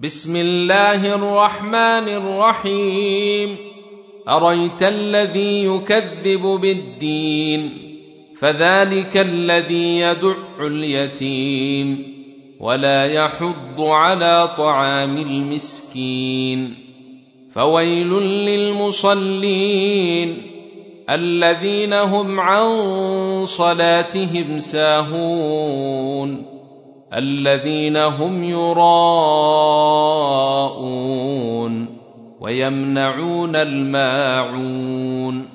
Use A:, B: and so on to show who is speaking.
A: بسم الله الرحمن الرحيم. أريت الذي يكذب بالدين فذلك الذي يدع اليتيم ولا يحض على طعام المسكين. فويل للمصلين الذين هم عن صلاتهم ساهون الذين هم يراءون ويمنعون الماعون.